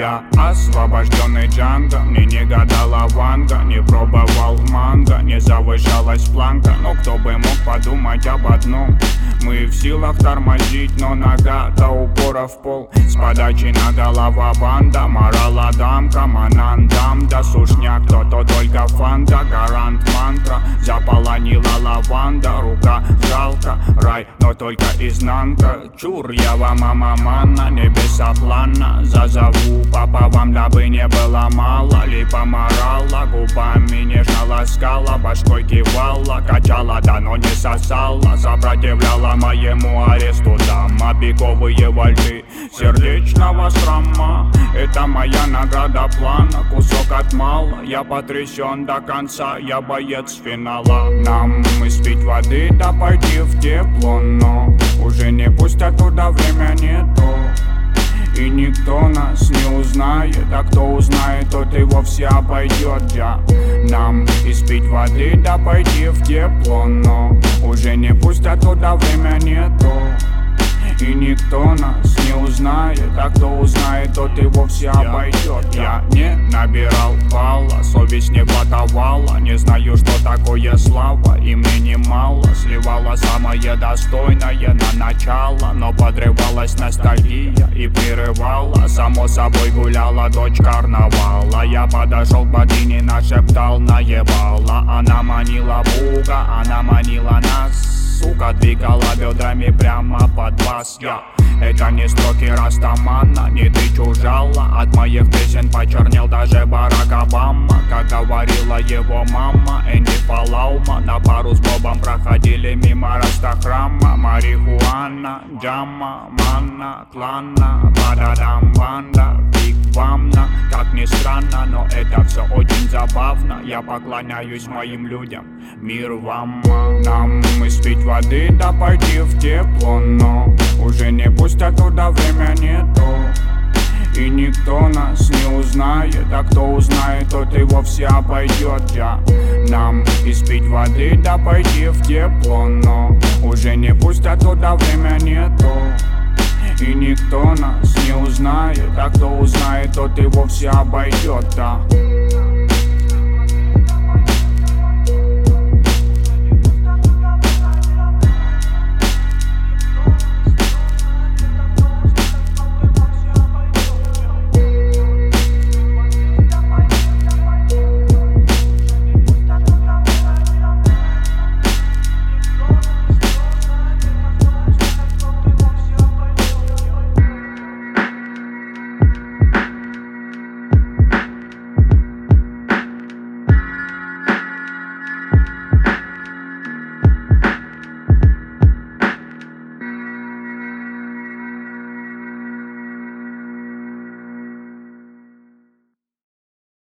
Я освобожденный Джанго, мне не гадала Ванга, не пробовал манго, не завышалась планка. Но кто бы мог подумать об одном: мы в силах тормозить, но нога до упора в пол. С подачи на голова банда, морала дамка, манандам, да сушняк, то только фанта, гарант мантра. Заполонила лаванда, рука жалко, рай, но только изнанка. Чур, я вам мама, небеса плана. Зазову папа вам, дабы не было мало. Липа морала, губами нежно ласкала, башкой кивала, качала, да но не сосала. Сопротивляла моему аресту дама, беговые вальты сердечного шрама. Это моя награда плана, кусок от мала. Я потрясен до конца, я боец финала. Нам испить воды, да пойти в тепло, но уже не пустят туда, время нету. И никто нас не узнает, а кто узнает, тот и вовсе обойдет. Нам испить воды, да пойти в тепло, но уже не пустят туда, время нету. И никто нас не узнает, а кто узнает, тот и вовсе обойдет. Я не набирал балла, совесть не подавала. Не знаю, что такое слава, и мне немало. Сливала самое достойное на начало, но подрывалась ностальгия и прерывала. Само собой гуляла дочь карнавала. Я подошел к богине, нашептал, наебала. Она манила Бога, она манила нас. Сука двигала бедрами прямо под бас. Это не строки Растамана, не ты чужала. От моих песен почернел даже Барак Обама. Как говорила его мама, Энди Фалаума. На пару с Бобом проходили мимо Растахрама. Марихуана, джама, манна, клана, бададам, банда, биг вамна. Как ни странно, но это все очень забавно. Я поклоняюсь моим людям, мир вам. Нам испить воды, да пойти в тепло, но уже не пустят туда, время нету. И никто нас не узнает, а кто узнает, тот и вовсе обойдет. Нам испить воды, да пойти в тепло, но уже не пустят туда, время нету. И никто нас не узнает, а кто узнает, тот и вовсе обойдет.